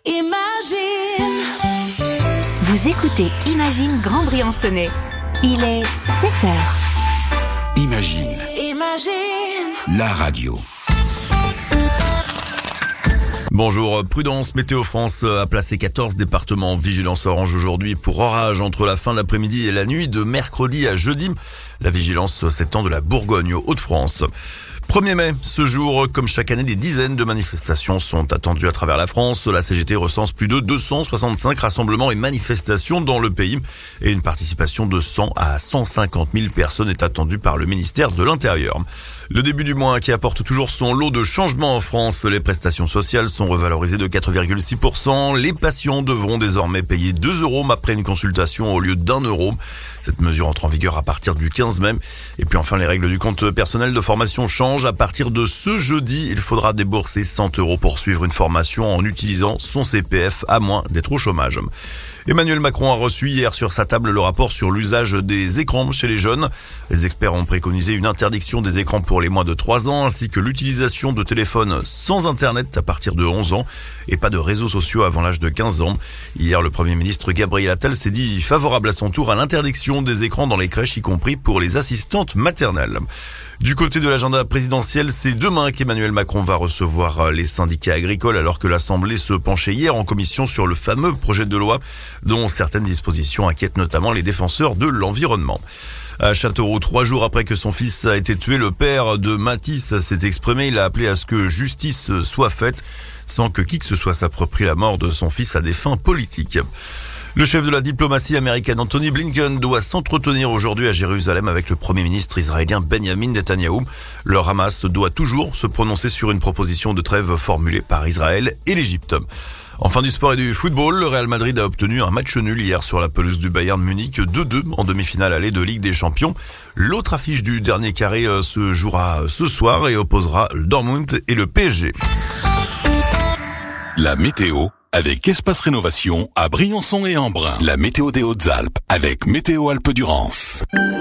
Imagine. Vous écoutez Imagine Grand Briançonnais. Il est 7h. Imagine. La radio. Bonjour, Prudence, Météo France a placé 14 départements en vigilance orange aujourd'hui pour orage entre la fin d'après-midi et la nuit de mercredi à jeudi. La vigilance s'étend de la Bourgogne aux Hauts-de-France. 1er mai, ce jour, comme chaque année, des dizaines de manifestations sont attendues à travers la France. La CGT recense plus de 265 rassemblements et manifestations dans le pays. Et une participation de 100 à 150 000 personnes est attendue par le ministère de l'Intérieur. Le début du mois qui apporte toujours son lot de changements en France. Les prestations sociales sont revalorisées de 4,6%. Les patients devront désormais payer 2 € après une consultation au lieu d'1 €. Cette mesure entre en vigueur à partir du 15 mai. Et puis enfin, les règles du compte personnel de formation changent. À partir de ce jeudi, il faudra débourser 100 € pour suivre une formation en utilisant son CPF à moins d'être au chômage. Emmanuel Macron a reçu hier sur sa table le rapport sur l'usage des écrans chez les jeunes. Les experts ont préconisé une interdiction des écrans pour les moins de 3 ans ainsi que l'utilisation de téléphones sans internet à partir de 11 ans et pas de réseaux sociaux avant l'âge de 15 ans. Hier, le Premier ministre Gabriel Attal s'est dit favorable à son tour à l'interdiction des écrans dans les crèches, y compris pour les assistantes maternelles. Du côté de l'agenda présidentiel, c'est demain qu'Emmanuel Macron va recevoir les syndicats agricoles alors que l'Assemblée se penchait hier en commission sur le fameux projet de loi dont certaines dispositions inquiètent notamment les défenseurs de l'environnement. À Châteauroux, 3 jours après que son fils a été tué, le père de Mathis s'est exprimé. Il a appelé à ce que justice soit faite sans que qui que ce soit s'approprie la mort de son fils à des fins politiques. Le chef de la diplomatie américaine, Anthony Blinken, doit s'entretenir aujourd'hui à Jérusalem avec le Premier ministre israélien Benjamin Netanyahou. Le Hamas doit toujours se prononcer sur une proposition de trêve formulée par Israël et l'Égypte. En fin du sport et du football, le Real Madrid a obtenu un match nul hier sur la pelouse du Bayern Munich, 2-2 en demi-finale aller de Ligue des Champions. L'autre affiche du dernier carré se jouera ce soir et opposera le Dortmund et le PSG. La météo avec Espace Rénovation à Briançon et Embrun. La météo des Hautes-Alpes avec Météo Alpes-Durance.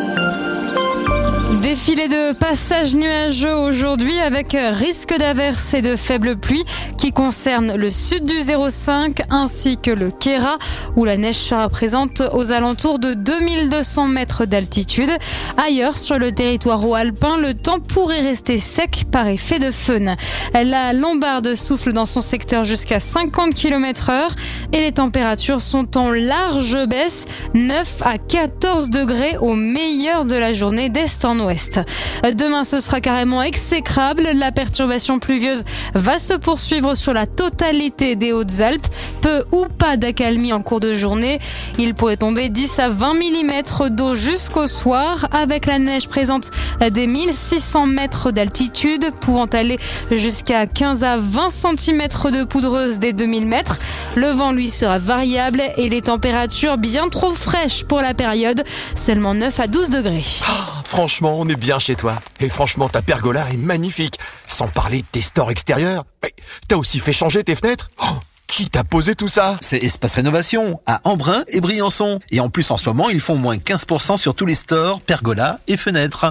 Défilé de passages nuageux aujourd'hui avec risque d'averses et de faibles pluies qui concernent le sud du 05 ainsi que le Queyras où la neige sera présente aux alentours de 2200 mètres d'altitude. Ailleurs sur le territoire haut-alpin, le temps pourrait rester sec par effet de feune. La Lombarde souffle dans son secteur jusqu'à 50 km/h et les températures sont en large baisse, 9 à 14 degrés au meilleur de la journée d'est en ouest. Demain, ce sera carrément exécrable. La perturbation pluvieuse va se poursuivre sur la totalité des Hautes-Alpes. Peu ou pas d'accalmie en cours de journée. Il pourrait tomber 10 à 20 mm d'eau jusqu'au soir avec la neige présente des 1600 mètres d'altitude pouvant aller jusqu'à 15 à 20 cm de poudreuse des 2000 mètres. Le vent, lui, sera variable et les températures bien trop fraîches pour la période. Seulement 9 à 12 degrés. Franchement, on est bien chez toi. Et franchement, ta pergola est magnifique. Sans parler de tes stores extérieurs. Mais t'as aussi fait changer tes fenêtres ? Qui t'a posé tout ça ? C'est Espace Rénovation, à Embrun et Briançon. Et en plus, en ce moment, ils font moins 15% sur tous les stores, pergolas et fenêtres.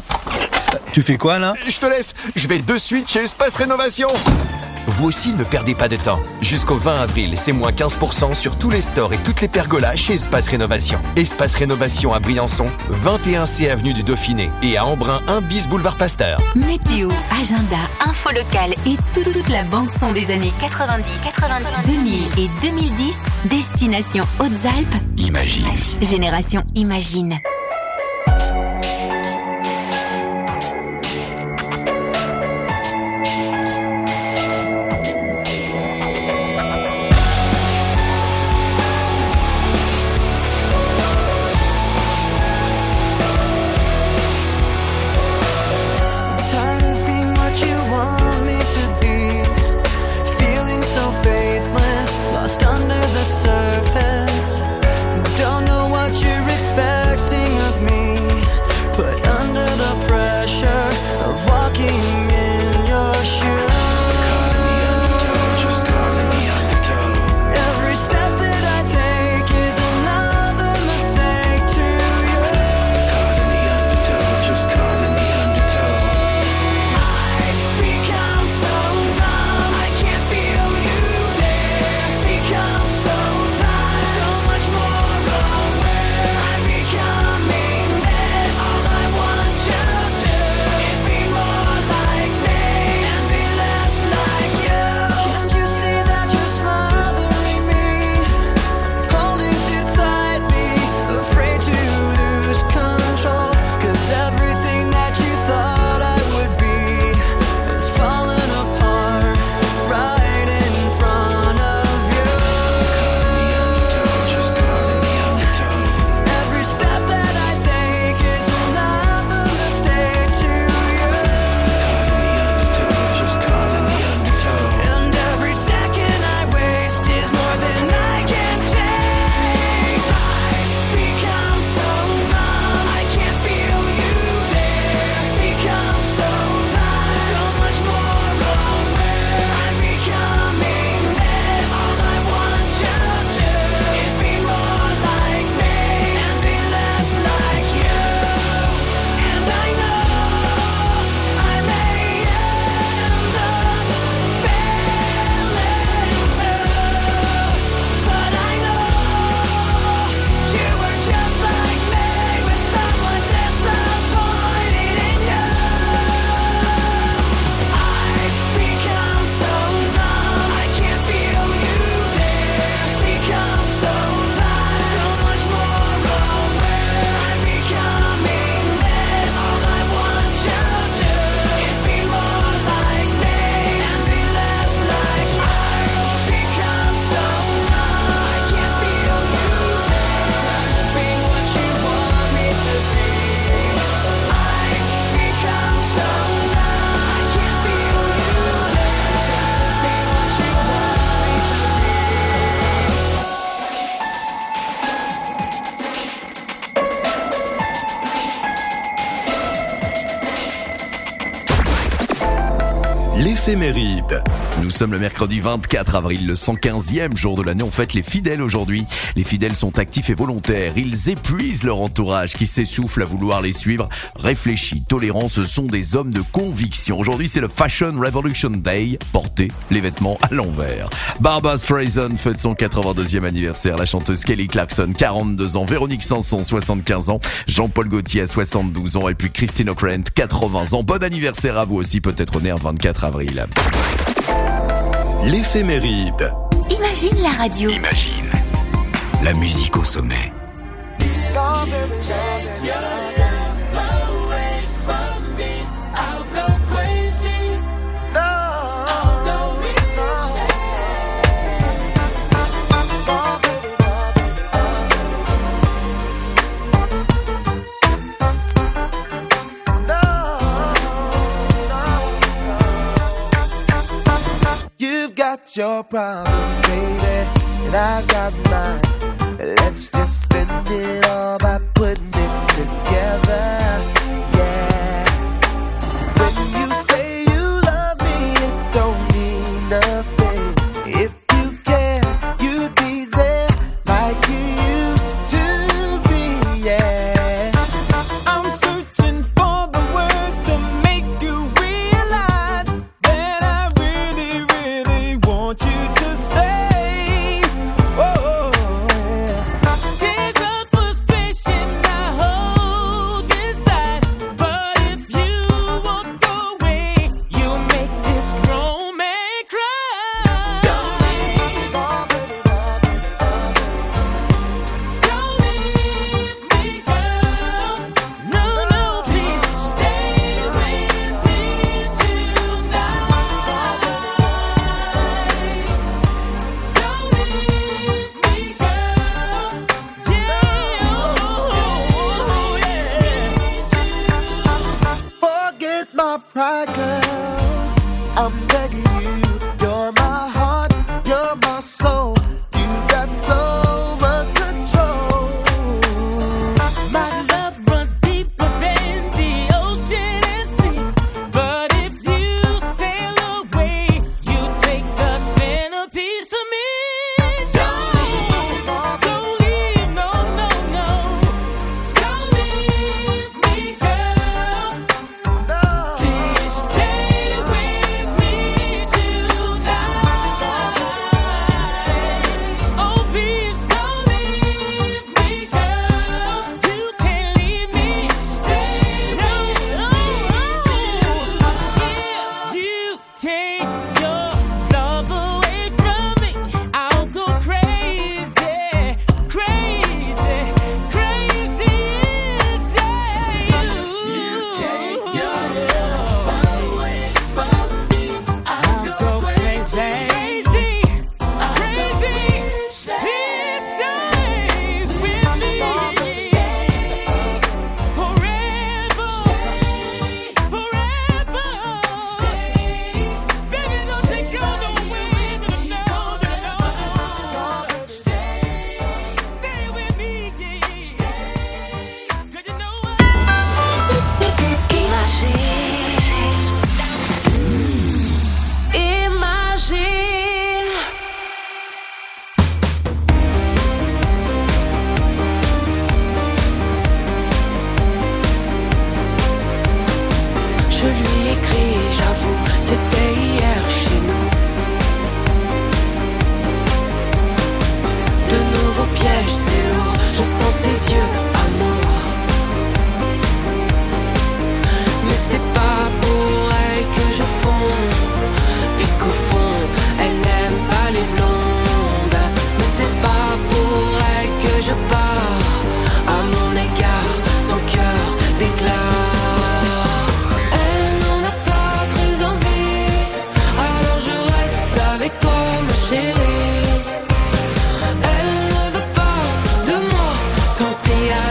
Tu fais quoi, là ? Je te laisse. Je vais de suite chez Espace Rénovation. Vous aussi, ne perdez pas de temps. Jusqu'au 20 avril, c'est moins 15% sur tous les stores et toutes les pergolas chez Espace Rénovation. Espace Rénovation à Briançon, 21C avenue du Dauphiné et à Embrun, 1 bis boulevard Pasteur. Météo, agenda, info locale et toute la bande-son des années 90, 2000 et 2010. Destination Hautes-Alpes. Imagine. Génération Imagine. Lost under the surface. Don't know what you're expecting. L'éphéméride. Nous sommes le mercredi 24 avril, le 115e jour de l'année. On fête les fidèles aujourd'hui. Les fidèles sont actifs et volontaires. Ils épuisent leur entourage qui s'essouffle à vouloir les suivre. Réfléchis, tolérants, ce sont des hommes de conviction. Aujourd'hui, c'est le Fashion Revolution Day. Portez les vêtements à l'envers. Barbra Streisand fête son 82e anniversaire. La chanteuse Kelly Clarkson, 42 ans. Véronique Sanson, 75 ans. Jean-Paul Gaultier a 72 ans. Et puis Christine O'Krent, 80 ans. Bon anniversaire à vous aussi, peut-être né un 24 avril. L'éphéméride. Imagine la radio. Imagine la musique au sommet. Got your problems, baby, and I got mine. Let's just spend it all by putting it together, yeah. When you say you love me, it don't mean nothing. If you care, you'd be there like you used to be, yeah. I'm searching for the words to make you realize that I really want you to stay. Oh, yeah. Tears of frustration I hold inside, but if you walk away, you'll make this grown man cry. Don't leave, don't leave me, girl. No, no, please stay with me tonight. Don't leave me, girl. Yeah, oh, yeah. Forget my pride, girl. I'm begging you. You're my heart, you're my soul. You got so much control. My love runs deeper than the ocean and sea. But if you sail away, you take the centerpiece of me. Don't leave, no, no, no. Don't leave me, girl. Please stay with me tonight. Oh, please don't leave me, girl. You can't leave me. Stay with me tonight. If you take your love away from me, I'll go crazy, crazy, crazy inside you. You take your love away from me, I'll go crazy, crazy, crazy. Please stay with me forever, forever. Baby, don't take your love away, no, stay with me, yeah. 'Cause you know what? Imagine. Je lui écris, j'avoue, c'était hier chez nous. De nouveaux pièges, c'est lourd, je sens ses yeux, amour. Mais c'est pas pour elle que je fonds, puisqu'au fond, elle n'aime pas les blondes. Mais c'est pas pour elle que je pars, à mon égard, son cœur déclare. Elle n'en a pas très envie, alors je reste avec toi, ma chérie. Elle ne veut pas de moi, tant pis.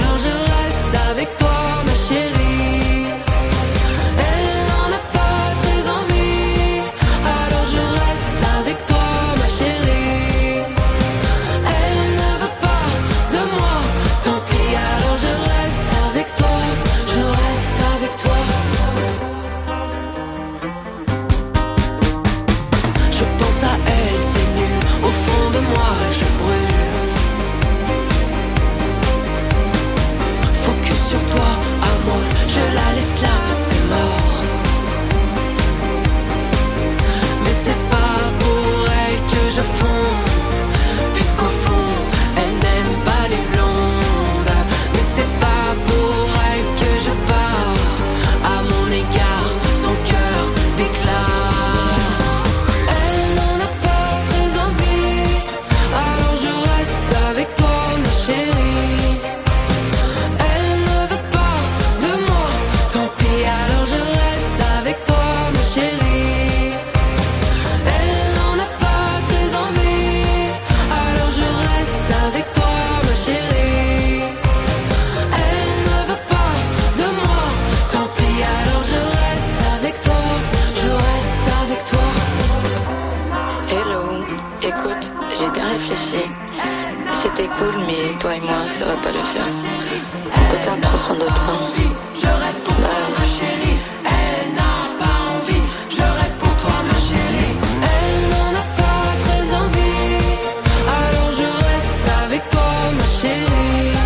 écoute, j'ai bien réfléchi. C'était cool, mais toi et moi, ça va pas le faire. En tout cas, prends soin de toi. Je reste pour toi, ma chérie. Elle n'a pas envie. Je reste pour toi, ma chérie. Elle n'en a pas très envie. Alors je reste avec toi, ma chérie.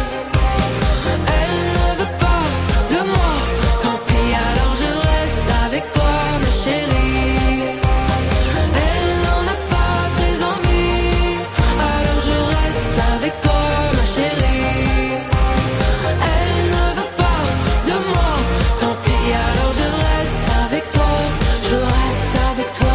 Elle ne veut pas de moi. Tant pis, alors je reste avec toi, ma chérie. Elle n'en a pas très envie. Alors je reste avec toi, ma chérie. Elle ne veut pas de moi. Tant pis, alors je reste avec toi. Je reste avec toi.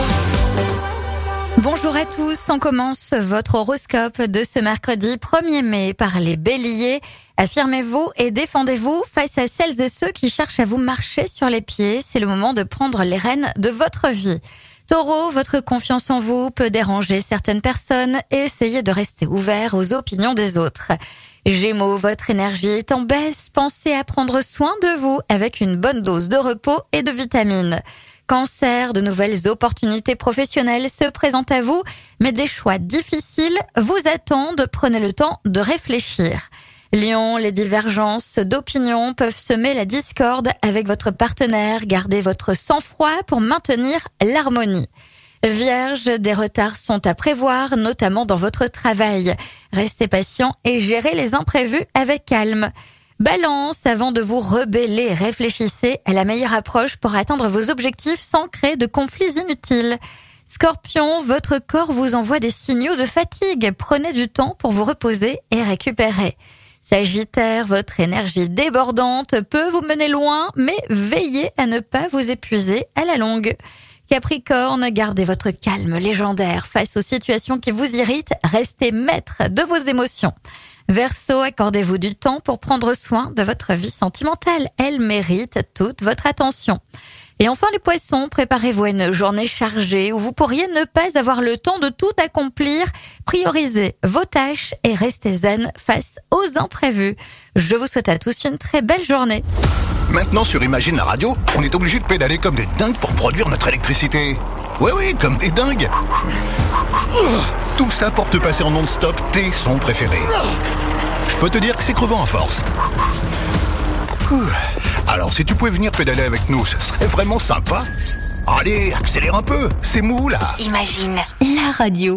Bonjour à tous, on commence votre horoscope de ce mercredi 1er mai par les béliers. Affirmez-vous et défendez-vous face à celles et ceux qui cherchent à vous marcher sur les pieds. C'est le moment de prendre les rênes de votre vie. Taureau, votre confiance en vous peut déranger certaines personnes et essayez de rester ouvert aux opinions des autres. Gémeaux, votre énergie est en baisse. Pensez à prendre soin de vous avec une bonne dose de repos et de vitamines. Cancer, de nouvelles opportunités professionnelles se présentent à vous, mais des choix difficiles vous attendent. Prenez le temps de réfléchir. Lion, les divergences d'opinion peuvent semer la discorde avec votre partenaire. Gardez votre sang-froid pour maintenir l'harmonie. Vierge, des retards sont à prévoir, notamment dans votre travail. Restez patient et gérez les imprévus avec calme. Balance, avant de vous rebeller, réfléchissez à la meilleure approche pour atteindre vos objectifs sans créer de conflits inutiles. Scorpion, votre corps vous envoie des signaux de fatigue. Prenez du temps pour vous reposer et récupérer. Sagittaire, votre énergie débordante peut vous mener loin, mais veillez à ne pas vous épuiser à la longue. Capricorne, gardez votre calme légendaire face aux situations qui vous irritent. Restez maître de vos émotions. Verseau, accordez-vous du temps pour prendre soin de votre vie sentimentale. Elle mérite toute votre attention. Et enfin les poissons, préparez-vous à une journée chargée où vous pourriez ne pas avoir le temps de tout accomplir. Priorisez vos tâches et restez zen face aux imprévus. Je vous souhaite à tous une très belle journée. Maintenant sur Imagine la radio, on est obligé de pédaler comme des dingues pour produire notre électricité. Oui, comme des dingues. Tout ça pour te passer en non-stop tes sons préférés. Je peux te dire que c'est crevant à force. Alors si tu pouvais venir pédaler avec nous, ce serait vraiment sympa. Allez, accélère un peu, c'est mou là. Imagine la radio.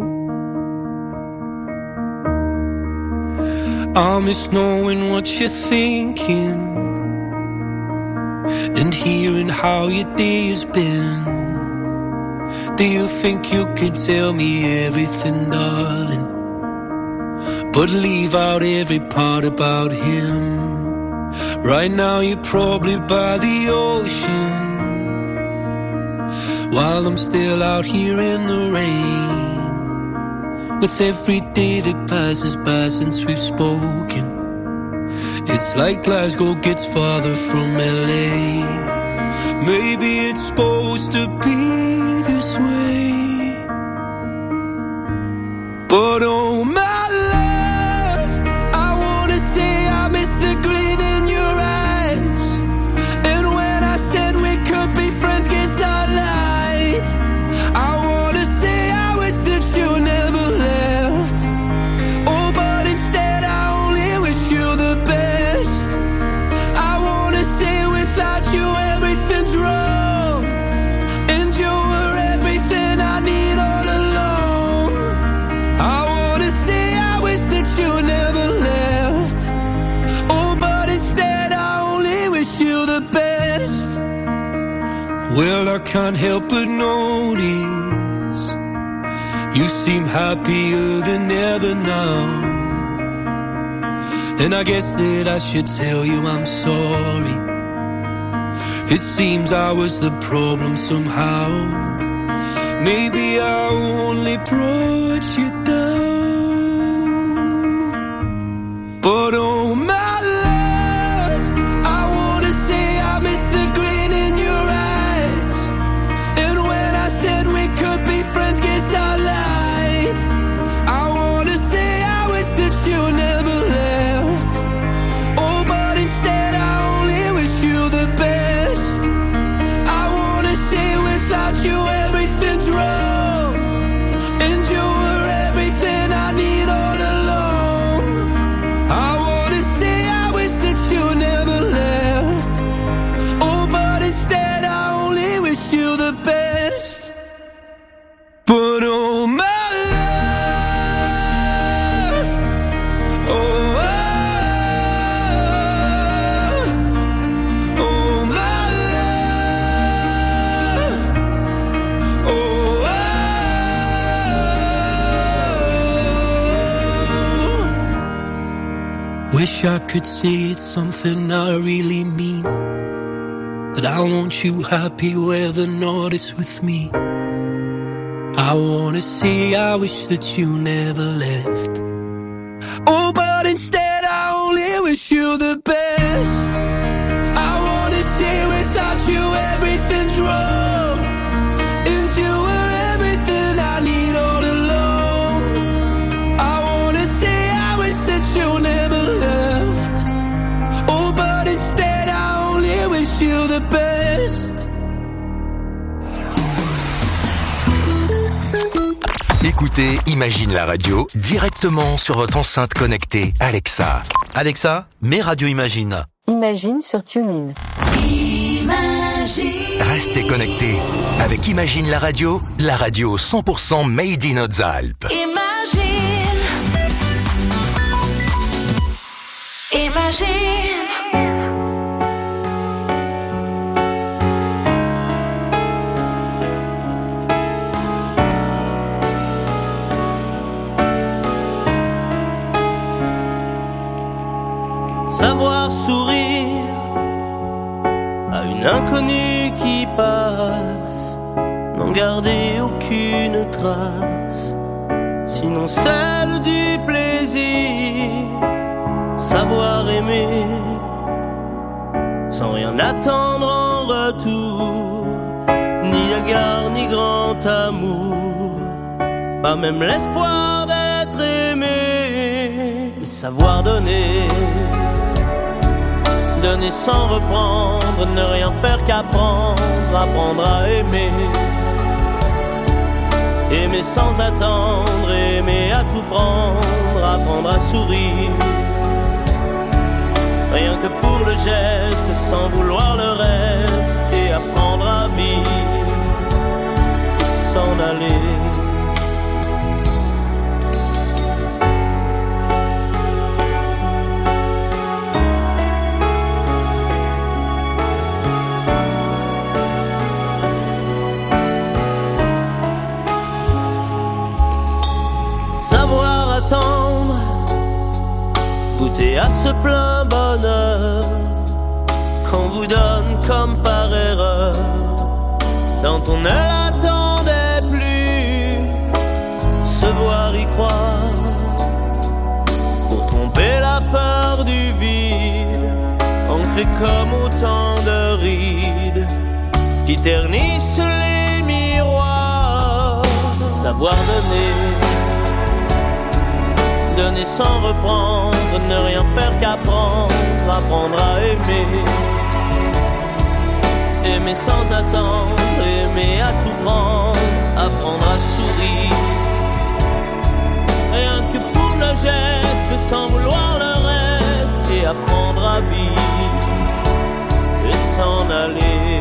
I miss knowing what you're thinking and hearing how your day has been. Do you think you can tell me everything, darling, but leave out every part about him? Right now you're probably by the ocean, while I'm still out here in the rain. With every day that passes by since we've spoken, it's like Glasgow gets farther from LA. Maybe it's supposed to be this way, but oh my love, I wanna say I miss the grin in your eyes. And when I said we could be friends, guess I lied. I wanna say I wish that you never left. Oh, but instead I only wish you the best. I wanna say without you everything's wrong, and you were everything I need all along. I wanna say I wish that you never left. Oh, but instead I only wish you the best. Well, I can't help but notice you seem happier than ever now. And I guess that I should tell you I'm sorry. It seems I was the problem somehow. Maybe I only brought you down. But oh my love, I wanna say I miss the grin in your eyes. And when I said we could be friends, guess I lied. I wanna say I wish that you never left. Oh, but instead I only wish you the best. I wanna say without you everything's wrong, and you were everything Wish I could say it's something I really mean, that I want you happy whether or not it's with me. I wanna say I wish that you never left. Oh, but instead I only wish you the best. I wanna say without you everything's wrong, and you were everything I need all along. I wanna say I wish that you never left. Oh, but instead I only wish you the best. Écoutez Imagine la radio directement sur votre enceinte connectée Alexa. Alexa, mets Radio Imagine. Imagine sur TuneIn. Imagine. Restez connectés avec Imagine la radio 100% made in Hautes-Alpes. Imagine. Savoir sourire à une inconnue qui passe, n'en garder aucune trace, sinon celle du plaisir. Savoir aimer sans rien attendre en retour, ni égard ni grand amour, pas même l'espoir d'être aimé. Et savoir donner, donner sans reprendre, ne rien faire qu'apprendre, apprendre à aimer. Aimer sans attendre, aimer à tout prendre, apprendre à sourire. Rien que pour le geste, sans vouloir le reste, et apprendre à vivre, s'en aller. Savoir attendre, goûter à ce plein bonheur qu'on vous donne comme par erreur, quand on ne l'attendait plus. Se voir y croire pour tromper la peur du vide, ancré comme autant de rides qui ternissent les miroirs. Savoir donner sans reprendre, ne rien faire qu'apprendre, apprendre à aimer. Aimer sans attendre, aimer à tout prendre, apprendre à sourire. Rien que pour le geste, sans vouloir le reste, et apprendre à vivre et s'en aller.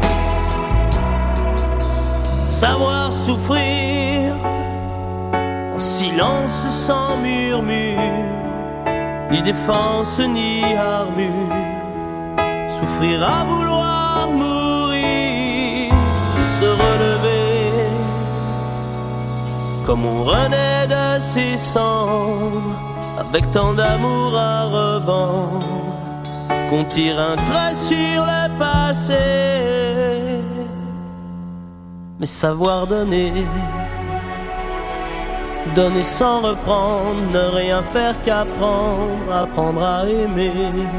Savoir souffrir silence sans murmure, ni défense ni armure. Souffrir à vouloir mourir, se relever comme on renaît de ses cendres, avec tant d'amour à revendre qu'on tire un trait sur le passé. Mais savoir donner, donner sans reprendre, ne rien faire qu'apprendre, apprendre à aimer.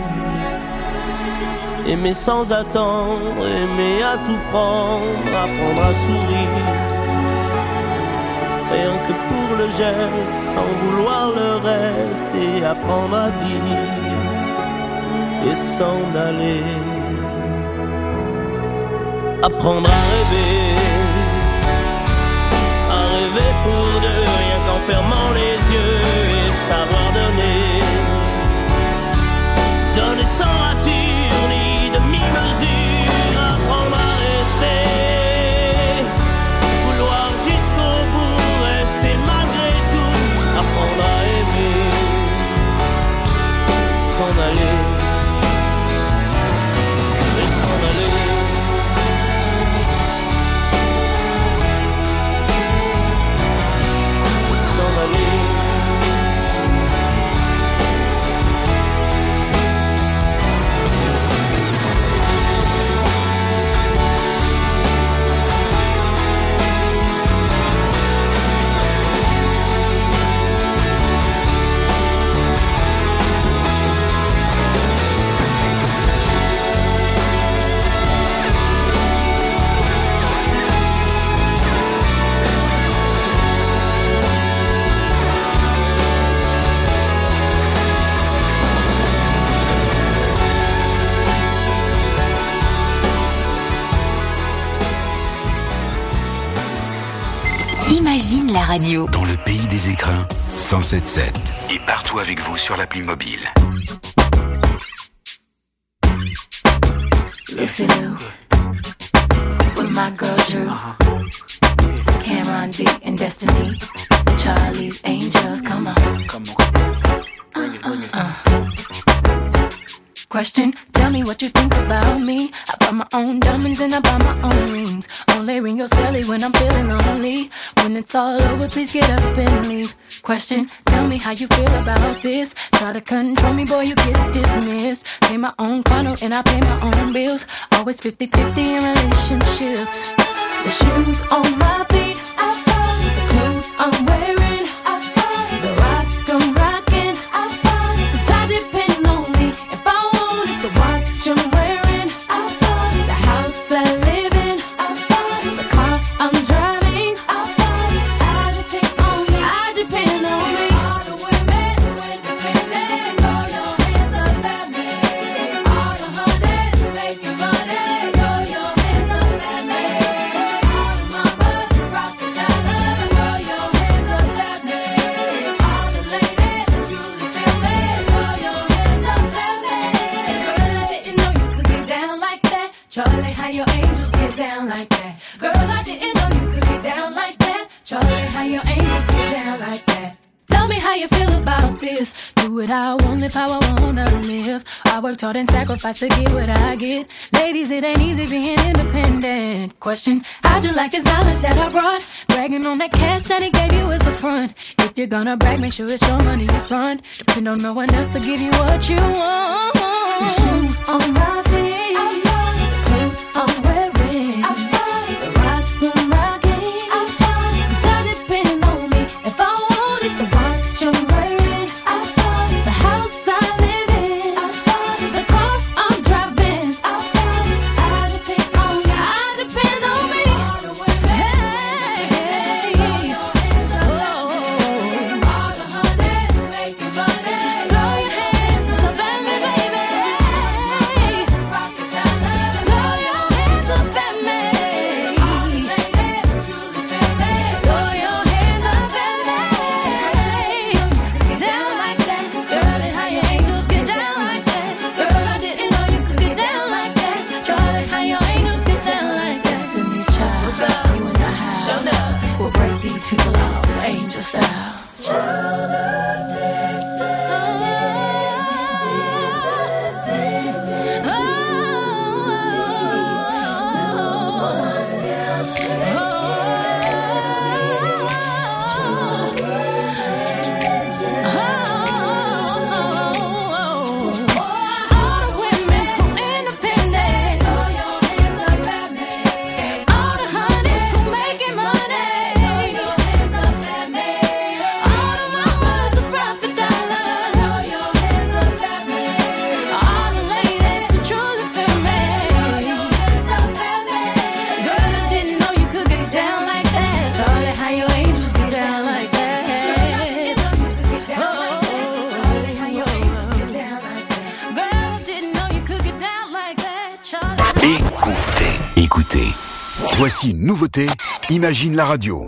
Aimer sans attendre, aimer à tout prendre, apprendre à sourire. Rien que pour le geste, sans vouloir le reste, et apprendre à vivre et s'en aller. Apprendre à rêver pour deux, rien qu'en fermant les yeux, et savoir donner, donner sans rature ni demi-mesure, apprendre à rester, vouloir jusqu'au bout, rester malgré tout, apprendre à aimer, s'en aller, et s'en aller. Somebody radio. Dans le pays des écrins, 107.7. Et partout avec vous sur l'appli mobile. Lucy Lou, with my girl Drew, Cameron D and Destiny, Charlie's Angels, come on. Bring it. Question, tell me what you think about me. I buy my own diamonds and I buy my own rings. Only ring your celly when I'm feeling lonely. When it's all over, please get up and leave. Question, tell me how you feel about this. Try to control me, boy, you get dismissed. Pay my own condo and I pay my own bills. Always 50-50 in relationships. The shoes on my feet, I buy. The clothes I'm wearing, I buy. The rock I'm rocking, I buy. 'Cause I depend on me. If I wanted the watch I'm wearing, I buy. The house I live in, I buy. The car I'm driving, I buy. I depend on me, I depend on me. All the women who independent, throw your hands up at me. All the honeys who making money, throw your hands up at me. All the mamas who rock the dollar, throw your hands up at me. All the ladies who truly feel me, throw your hands up at me. Girl, I didn't know you could get down like that. Charlie, how your angels get down like that. Girl, I didn't know you could get down like that. Charlie, how your angels get down like that. Tell me how you feel about this. Do what I want, live how I wanna live. I worked hard and sacrificed to get what I get. Ladies, it ain't easy being independent. Question, how'd you like this knowledge that I brought? Bragging on that cash that he gave you as the front. If you're gonna brag, make sure it's your money you fund. Depend on no one else to give you what you want. The shoes on my feet, the clothes I'm wearing, the rock I'm rocking, 'cause I depend on me. If I wanted the watch I'm wearing, the house I live in, the car I'm driving, I depend on me. I depend on me. Hey, all the honeys who making money, throw your hands up at me, baby. Rock the dollar, throw your hands up at me. All the ladies who truly feel me, throw your hands up at me. Get down like that, Charlie, how your angels get down like that. Girl, I didn't know you could get down like that. Charlie, how your angels get down like that. Destiny's Child, what's up? You and I have, show up. We'll break these people out, angel style. Child of destiny, independent. No one else can all the women who independent, throw your hands up at me. All the honeys who making money, throw your hands up at me. All the mamas who rock the dollar, throw your hands up at me. All the ladies who truly feel me, throw your hands up at me. Girl, I didn't know you could get down like that. Charlie, how your angels get down like that. Charlie, how your angels get down like that. Girl, I didn't know you could get down like that. Charlie. Écoutez. Voici une nouveauté, Imagine la radio.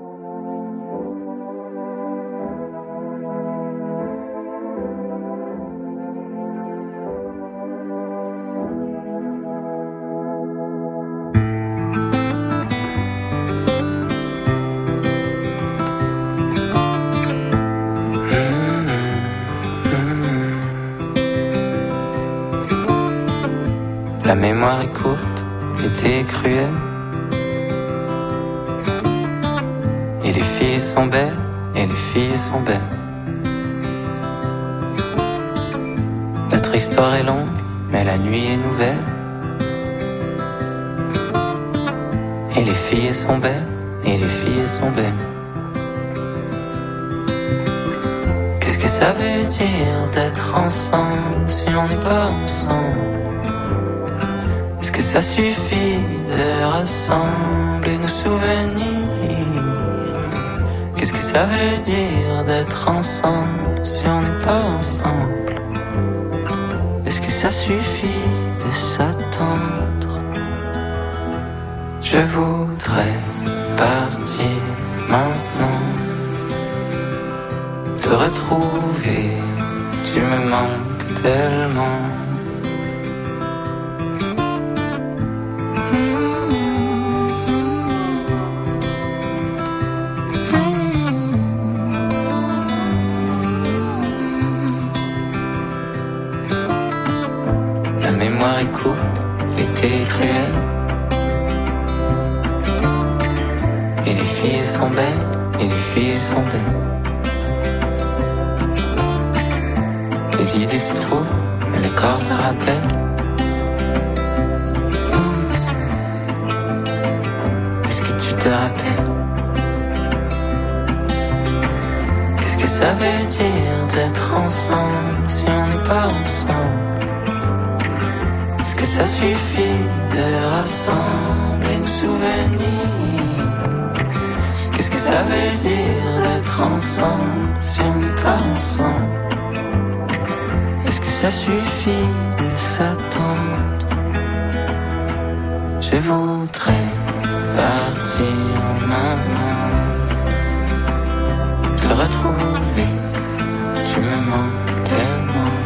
La mémoire est courte, l'été est cruel. Et les filles sont belles, et les filles sont belles. Notre histoire est longue, mais la nuit est nouvelle. Et les filles sont belles, et les filles sont belles. Qu'est-ce que ça veut dire d'être ensemble si on n'est pas ensemble? Est-ce que ça suffit de rassembler nos souvenirs? Qu'est-ce que ça veut dire d'être ensemble si on n'est pas ensemble? Est-ce que ça suffit de s'attendre? Je voudrais partir maintenant. te retrouver, tu me manques tellement. La mémoire est courte, l'été est cruel. Et les filles sont belles, et les filles sont belles. Les idées se trouvent, mais le corps se rappelle. Est-ce que tu te rappelles? Qu'est-ce que ça veut dire d'être ensemble si on n'est pas ensemble? Est-ce que ça suffit de rassembler nos souvenirs? Qu'est-ce que ça veut dire d'être ensemble si on n'est pas ensemble? Est-ce que ça suffit de s'attendre? Je voudrais partir maintenant, te retrouver, tu me manques tellement.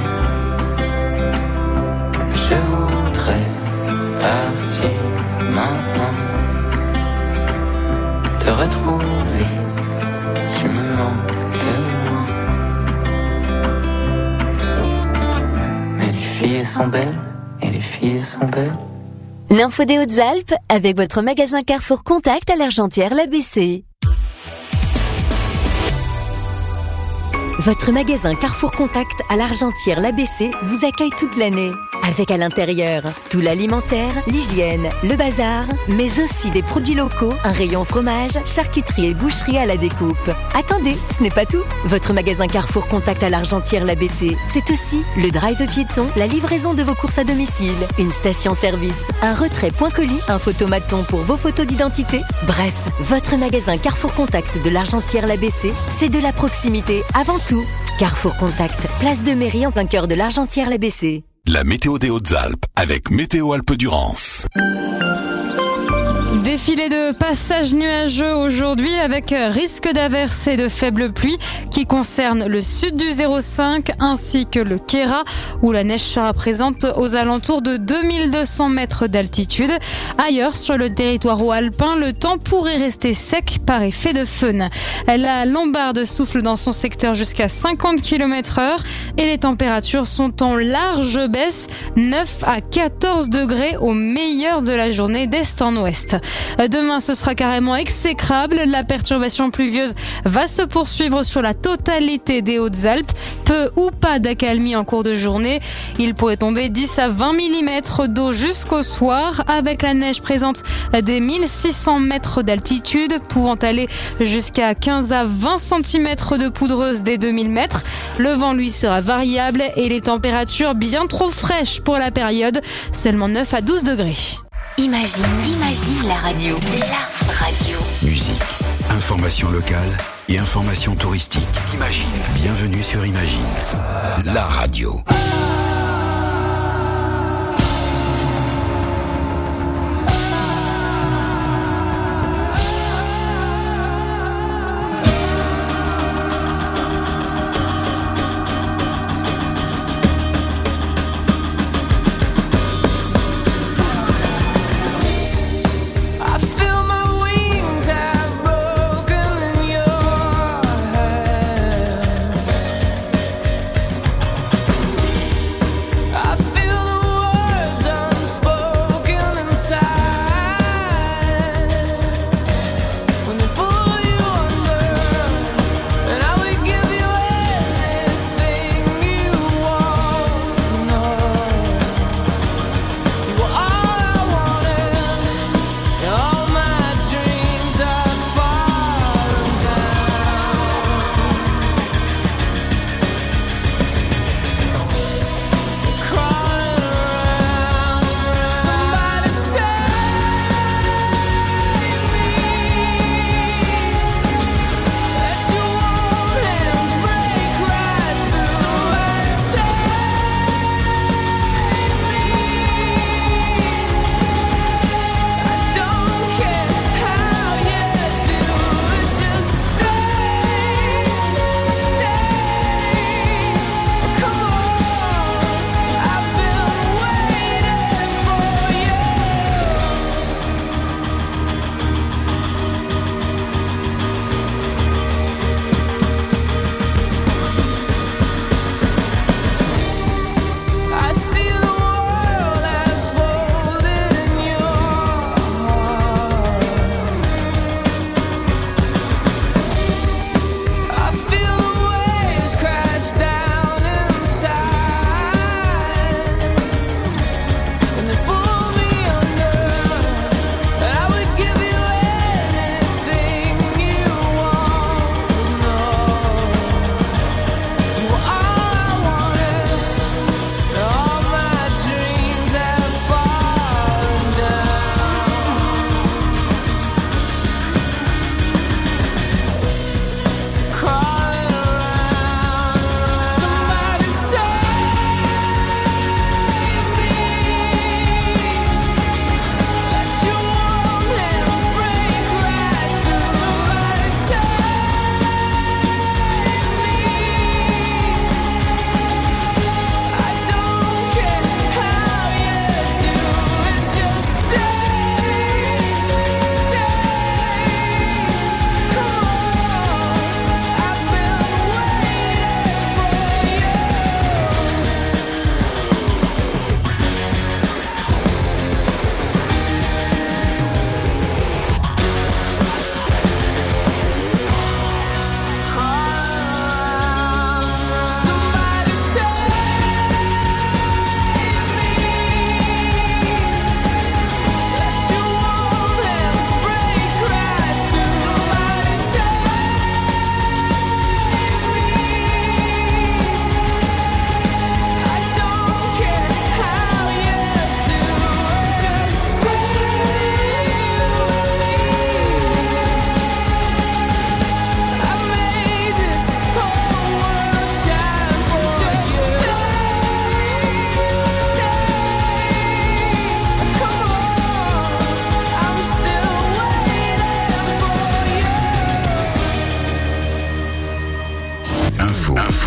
Je voudrais partir maintenant, te retrouver, tu me manques tellement. Mais les filles sont belles, et les filles sont belles. L'info des Hautes-Alpes avec votre magasin Carrefour Contact à l'Argentière-l'ABC. Votre magasin Carrefour Contact à l'Argentière-l'ABC vous accueille toute l'année. Avec à l'intérieur tout l'alimentaire, l'hygiène, le bazar, mais aussi des produits locaux, un rayon fromage, charcuterie et boucherie à la découpe. Attendez, ce n'est pas tout. Votre magasin Carrefour Contact à l'Argentière-l'ABC, c'est aussi le drive piéton, la livraison de vos courses à domicile, une station-service, un retrait point colis, un photomaton pour vos photos d'identité. Bref, votre magasin Carrefour Contact de l'Argentière-l'ABC, c'est de la proximité avant tout. Carrefour Contact, place de mairie en plein cœur de l'Argentière-l'ABC. La météo des Hautes-Alpes avec Météo Alpes-Durance. Défilé de passages nuageux aujourd'hui avec risque d'averses et de faibles pluies qui concernent le sud du 05 ainsi que le Queyras où la neige sera présente aux alentours de 2200 mètres d'altitude. Ailleurs sur le territoire haut-alpin, le temps pourrait rester sec par effet de feune. La Lombarde souffle dans son secteur jusqu'à 50 km/h et les températures sont en large baisse, 9 à 14 degrés au meilleur de la journée d'est en ouest. Demain, ce sera carrément exécrable. La perturbation pluvieuse va se poursuivre sur la totalité des Hautes-Alpes. Peu ou pas d'accalmie en cours de journée. Il pourrait tomber 10 à 20 mm d'eau jusqu'au soir, avec la neige présente des 1600 mètres d'altitude, pouvant aller jusqu'à 15 à 20 cm de poudreuse des 2000 mètres. Le vent, lui, sera variable et les températures bien trop fraîches pour la période, seulement 9 à 12 degrés. Imagine la radio. La radio. Musique, information locale et information touristique. Imagine. Bienvenue sur Imagine, la radio.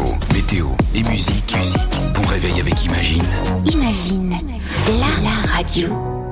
info, météo et musique. Bon réveil avec Imagine. Imagine, la radio.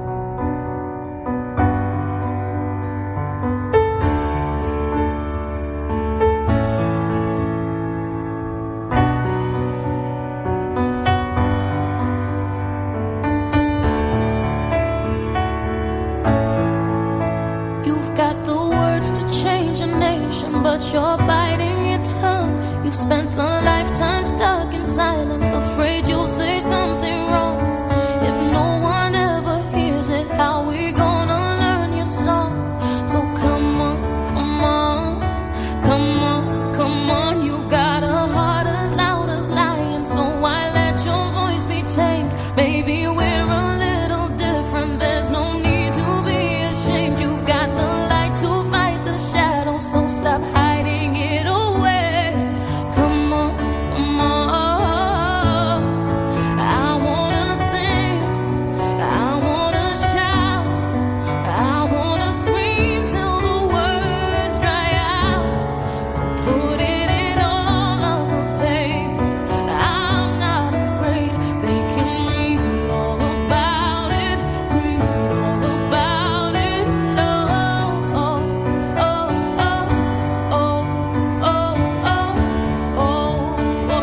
But you're biting your tongue. You've spent a lifetime stuck in silence, afraid you'll say something wrong. If no one ever hears it, how we gonna learn your song? So come on, come on, come on, come on. You've got a heart as loud as lion, so why let your voice be tamed? Maybe we're a little different, there's no need to be ashamed. You've got the light to fight the shadow, so stop hiding it away. Come on, come on. I wanna sing, I wanna shout, I wanna scream till the words dry out. So put it in all of the papers. I'm not afraid, they can read all about it, read all about it. Oh, oh, oh, oh, oh, oh, oh, oh, oh,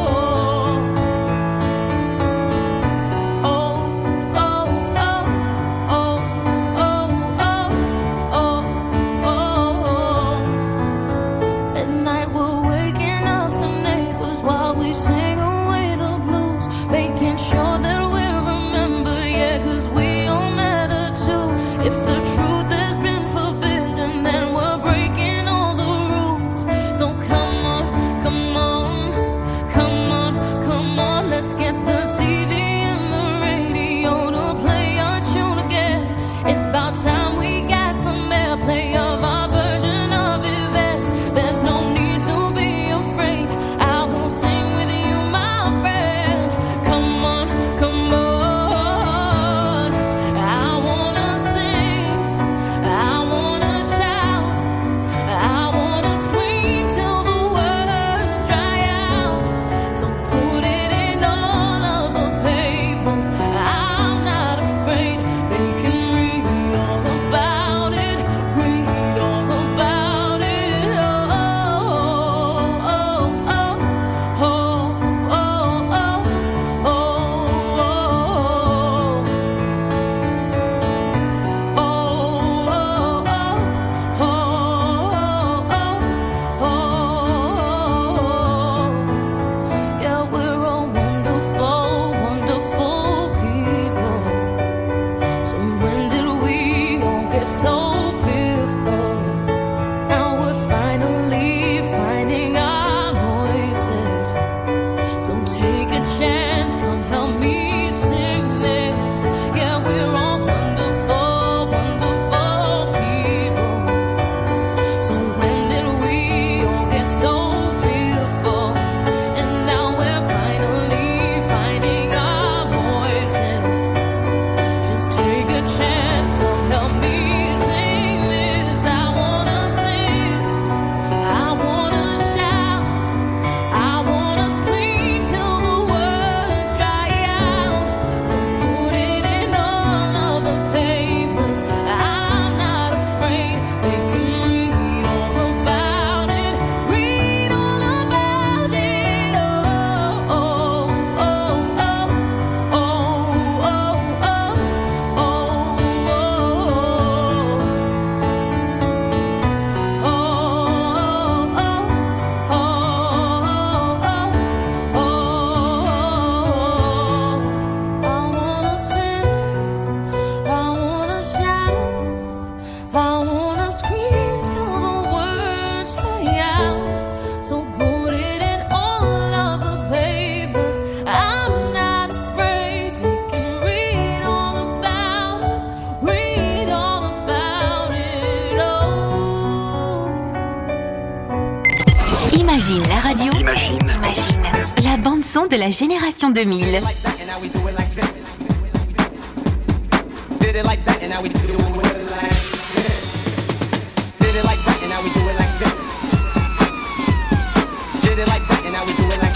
At night we're waking up the neighbors while we sing away the blues, making sure that we're remembered, yeah, 'cause we all matter too. If the truth has been forbidden, then we're breaking all the rules. So come on, come on, come on, come on, let's get the TV and the radio to play our tune again. It's about time we got some airplay of our version of events. There's no need to be afraid, I will sing with you, my friend. Come on, come on. I wanna sing, I wanna shout, I wanna scream till the words dry out. So put it in all of the papers. I'm not afraid, they can read all about it, read all about it. Oh, oh, oh, oh, oh, oh, oh, yeah, we're all wonderful, wonderful people. So when did we all get so fearful? Now we're finally finding our voices. So take a chance, come help me sing this. Yeah, we're all wonderful, wonderful people. So when did we all get so fearful? And now we're finally finding our voices. Just take a chance, come help me sing this. I wanna sing, I wanna shout, I wanna scream till the words dry out. So put it in all of the papers. I'm not afraid, they can read all about it, read all about it. Oh, oh, oh, oh, oh, oh, oh, I wanna sing, I wanna shout, I wanna scream till the words dry out. So put it in all of the papers. I'm not afraid, they can read all about it, read all about it. Oh. Imagine la radio. Imagine. La bande son de la génération 2000. Did it like that and now we do it like this. Did it like that and now we do it like this. Did it like that and now we do it like this. Did it like that and now we do it like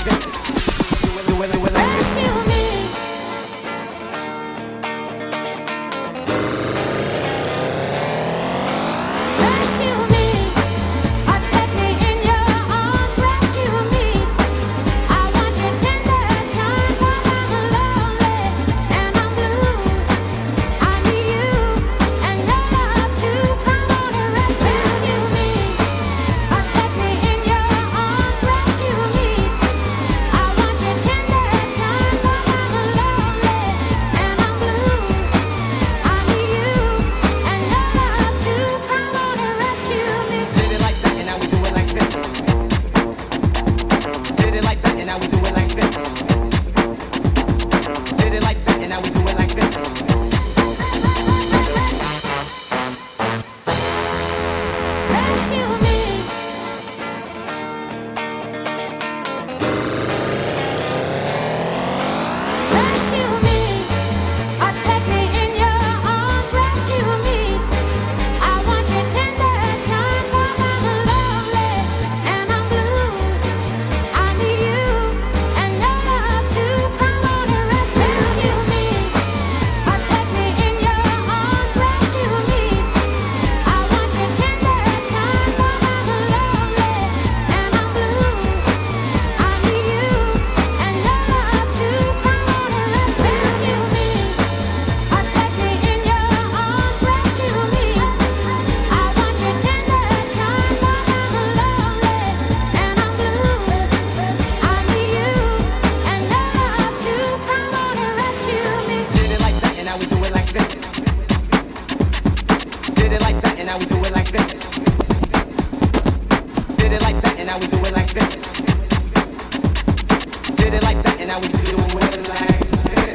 now we do it like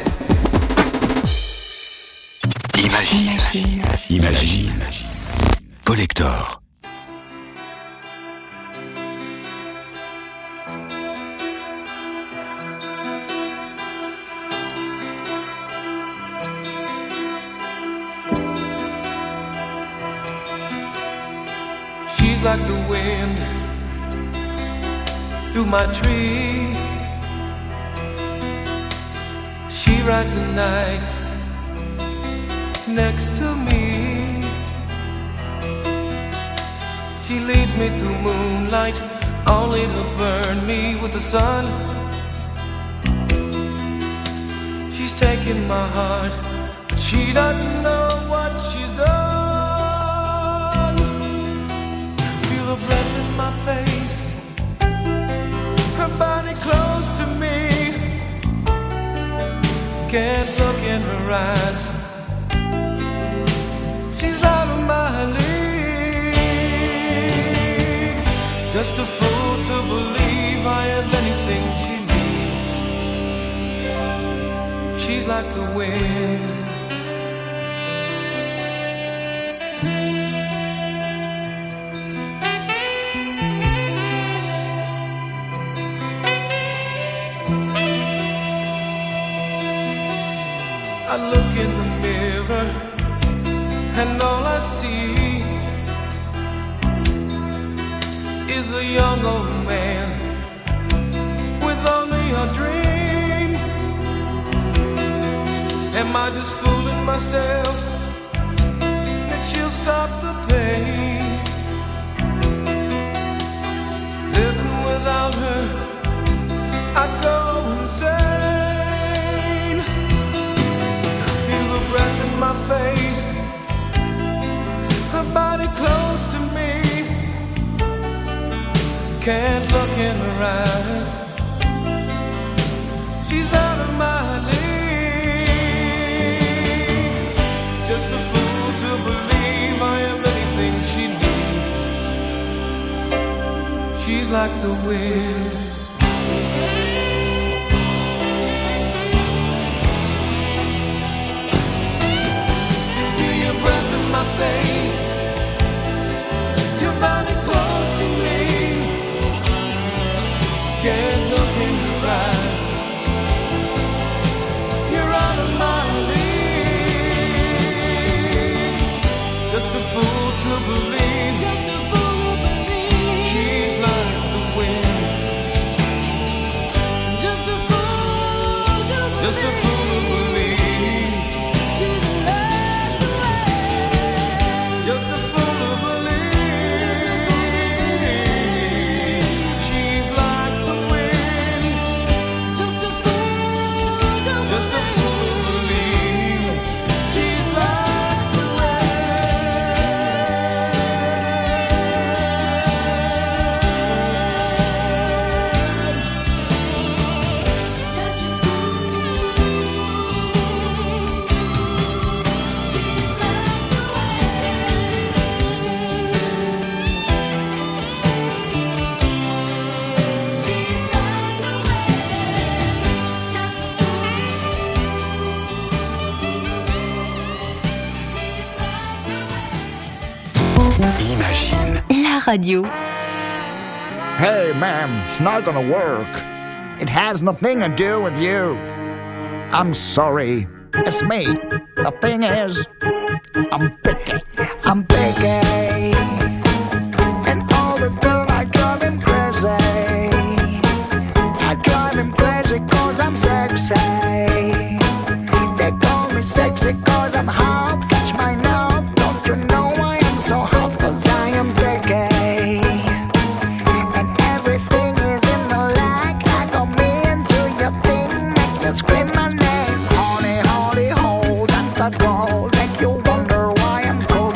this. Imagine. Collector. She's like the wind through my tree. She rides the night next to me. She leads me through moonlight, only to burn me with the sun. She's taking my heart, but she doesn't know what she's done. Feel her breath in my face, her body close to me. Can't look in her eyes, she's out of my league. Just a fool to believe I have anything she needs. She's like the wind. I look in the mirror and all I see is a young old man with only a dream. Am I just fooling myself that she'll stop the pain? Living without her, I go insane. Feel the breath in my face, her body close to me. Can't look in her eyes, she's out of my league. Just a fool to believe I am anything she needs. She's like the wind. Feel your breath in my face, your body close to me. Can't look in your eyes, you're out of my league. Just a fool to believe, just a fool to believe. She's like the wind. Just a fool to believe, just a fool to believe. She's like the wind. Just a fool to believe. She's like the wind. Just a fool to believe. Just a fool to believe. She's like the Imagine. La radio. Hey, ma'am, it's not gonna work. It has nothing to do with you. I'm sorry. It's me. The thing is, I'm picky. I'm picky. And all the time I drive him crazy. I drive him crazy cause I'm sexy. They call me sexy cause I'm hot. Catch my note. Don't you know I am so hot cause I am picky. And everything is in the lag. I go me into your thing. Make you scream my name. Honey, honey, hold. That's the goal. Make you wonder why I'm cold.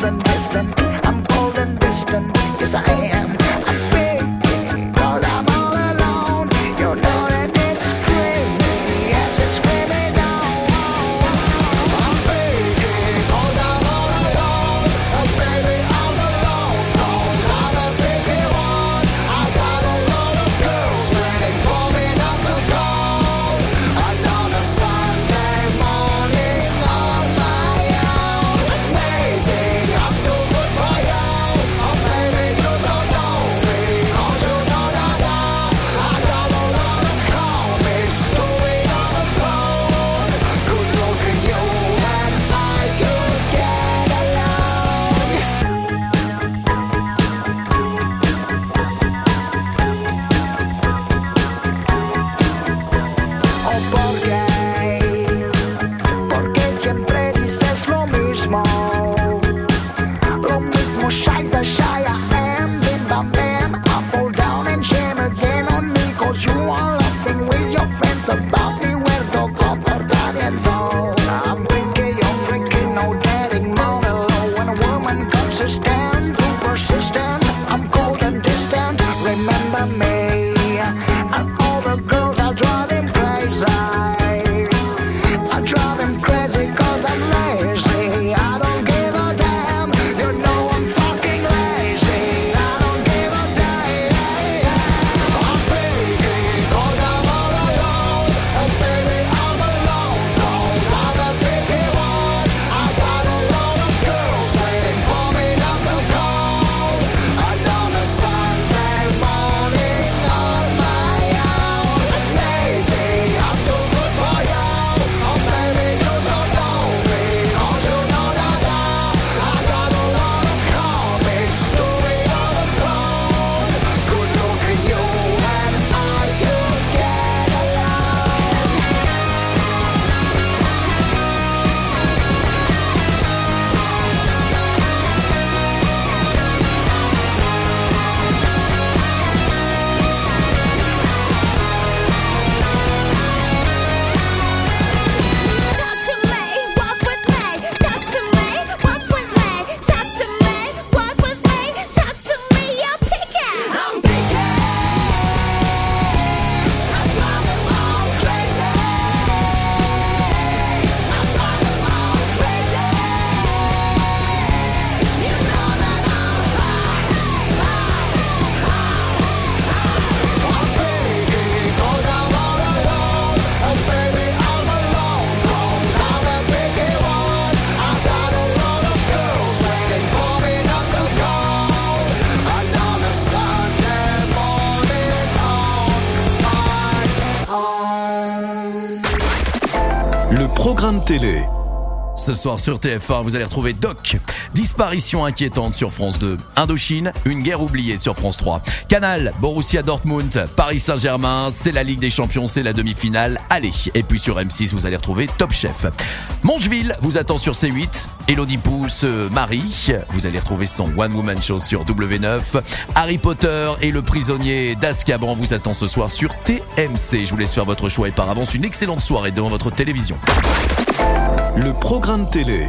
Le programme télé. Ce soir sur TF1, vous allez retrouver Doc. Disparition inquiétante sur France 2. Indochine, une guerre oubliée sur France 3. Canal, Borussia Dortmund, Paris Saint-Germain, c'est la Ligue des Champions, c'est la demi-finale. Allez, et puis sur M6, vous allez retrouver Top Chef. Mongeville vous attend sur C8. Elodie Pou se marie. Vous allez retrouver son One Woman Show sur W9. Harry Potter et le prisonnier d'Azkaban vous attend ce soir sur TMC. Je vous laisse faire votre choix et par avance une excellente soirée devant votre télévision. Le programme télé.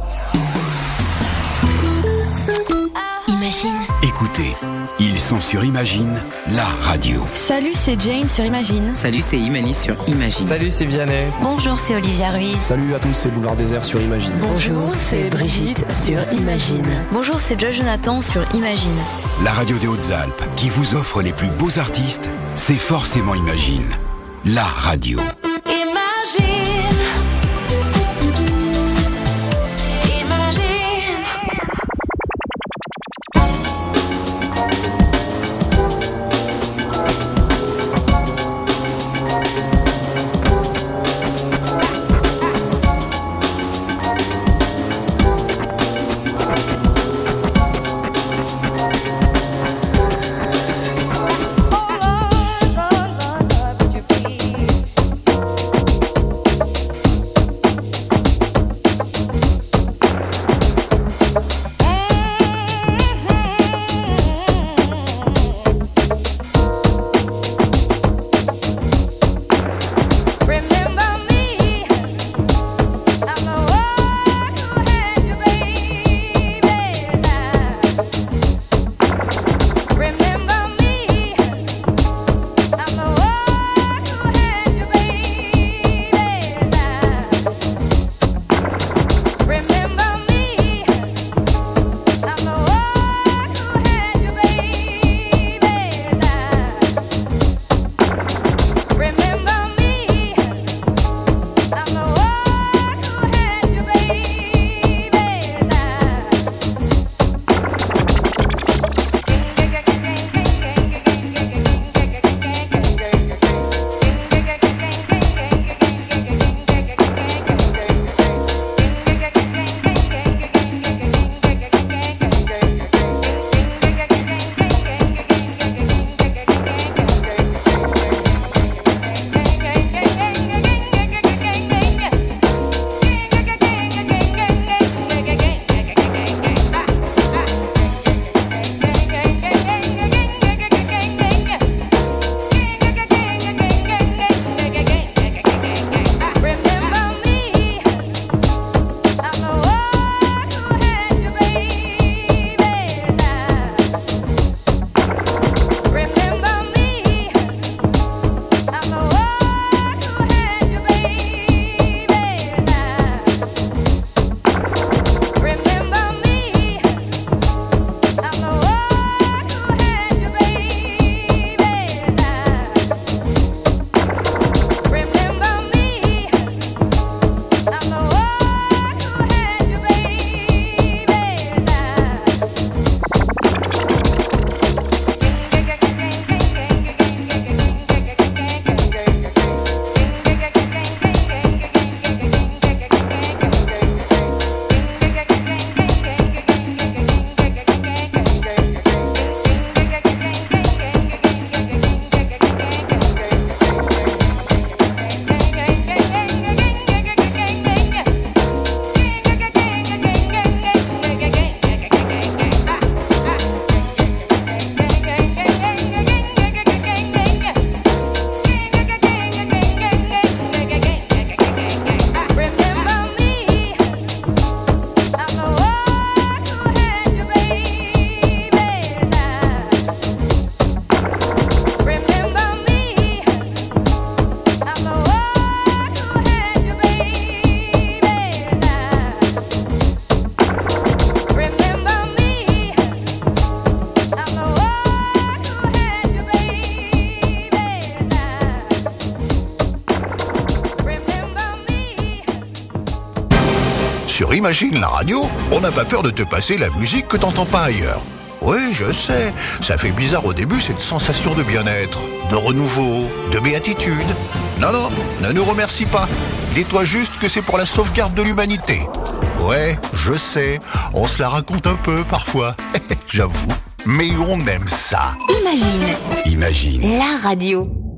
Imagine. Écoutez, ils sont sur Imagine, la radio. Salut, c'est Jane sur Imagine. Salut, c'est Imani sur Imagine. Salut, c'est Vianney. Bonjour, c'est Olivia Ruiz. Salut à tous, c'est Boulevard Désert sur Imagine. Bonjour, c'est Brigitte sur Imagine. Bonjour, c'est Joy Jonathan sur Imagine. La radio des Hautes-Alpes, qui vous offre les plus beaux artistes, c'est forcément Imagine, la radio. Sur Imagine la radio, on n'a pas peur de te passer la musique que t'entends pas ailleurs. Oui, je sais, ça fait bizarre au début cette sensation de bien-être, de renouveau, de béatitude. Non, non, ne nous remercie pas. Dis-toi juste que c'est pour la sauvegarde de l'humanité. Ouais, je sais, on se la raconte un peu parfois, j'avoue, mais on aime ça. Imagine Imagine. la radio.